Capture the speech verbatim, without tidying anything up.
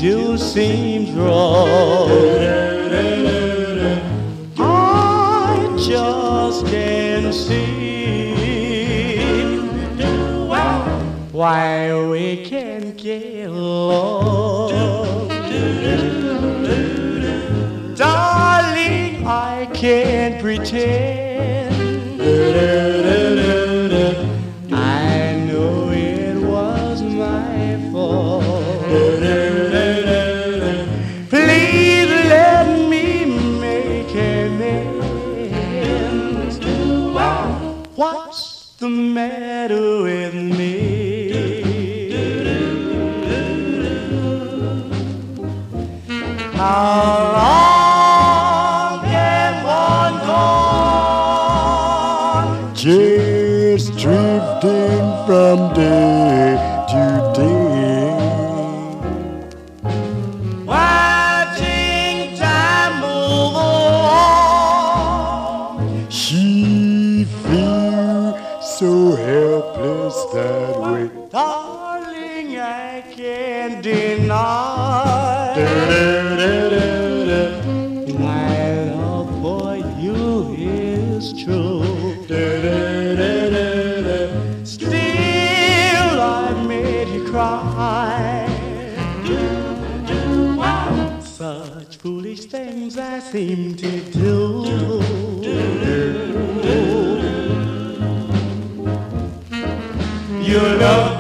still seems wrong. I just can't see why we can't get along. Darling, I can't pretend. I know it was my fault. Please let me make amends. What's the matter with me? How long can one go on? Just drifting from day to day, watching time move on. she feels so helpless that way. Darling, I can't deny my love for you is true. Still, I made you cry. Such foolish things I seem to do. Your love